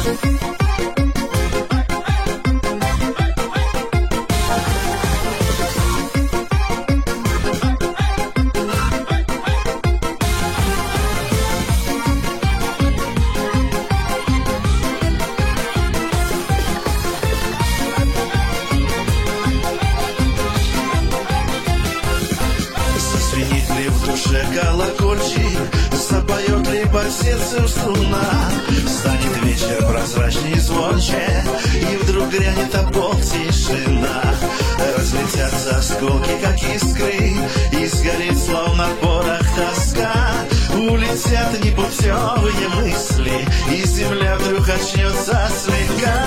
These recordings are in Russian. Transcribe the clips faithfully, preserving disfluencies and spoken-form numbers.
В душе колокольчик, запоет ли по сердцу струна, станет вечер прозрачней и звонче, и вдруг грянет об пол тишина. Разлетятся осколки, как искры, и сгорит, словно порох, тоска. Улетят непутевые мысли, и земля вдруг очнется слегка.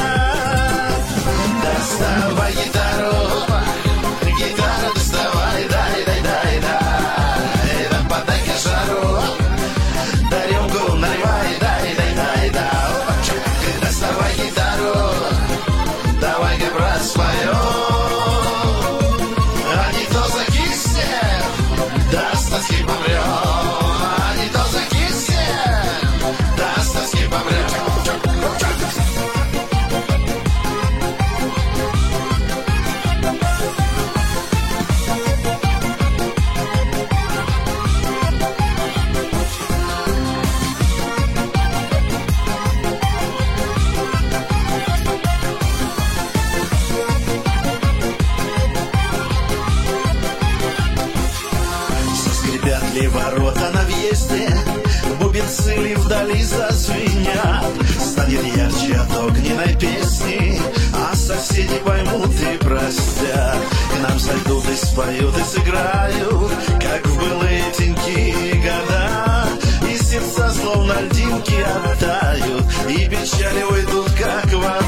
Доставай гитару, гитару доставай, дай, дай, дай, дай. Да рюмку наливай, дай, дай, дай, дай. Доставай гитару, давай-ка, брат, споем. А не то закиснем, да с тоски помрем. А не то закиснем, да с тоски помрем. Ли ворота на въезде, бубенцы ли вдали зазвенят, станет ярче от огненной песни, а соседи поймут и простят. К нам зайдут и споют, и сыграют, как в былые деньки и года, и сердца словно льдинки оттают, и печали уйдут, как вода.